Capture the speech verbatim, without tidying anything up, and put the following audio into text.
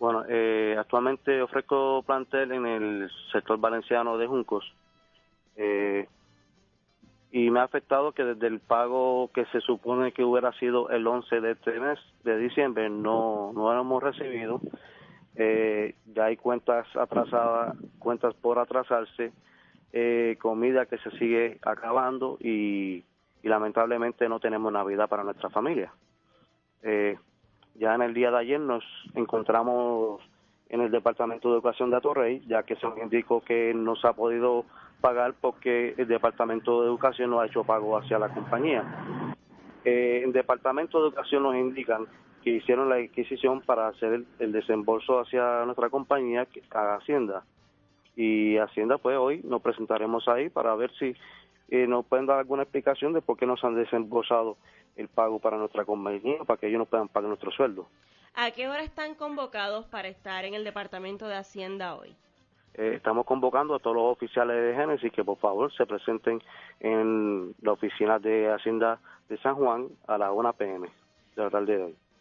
Bueno, eh, actualmente ofrezco plantel en el sector valenciano de Juncos eh, y me ha afectado que desde el pago que se supone que hubiera sido el once de este mes de diciembre no, no lo hemos recibido. Eh, ya hay cuentas atrasadas, cuentas por atrasarse, eh, comida que se sigue acabando y, y lamentablemente no tenemos Navidad para nuestra familia. Eh, ya en el día de ayer nos encontramos en el Departamento de Educación de Atorrey, ya que se nos indicó que no se ha podido pagar porque el Departamento de Educación no ha hecho pago hacia la compañía. Eh, el Departamento de Educación nos indican que hicieron la adquisición para hacer el, el desembolso hacia nuestra compañía, a Hacienda. Y Hacienda, pues hoy nos presentaremos ahí para ver si eh, nos pueden dar alguna explicación de por qué nos han desembolsado el pago para nuestra compañía, para que ellos nos puedan pagar nuestro sueldo. ¿A qué hora están convocados para estar en el Departamento de Hacienda hoy? Eh, estamos convocando a todos los oficiales de Génesis que por favor se presenten en la oficina de Hacienda de San Juan a las una p m de la tarde de hoy.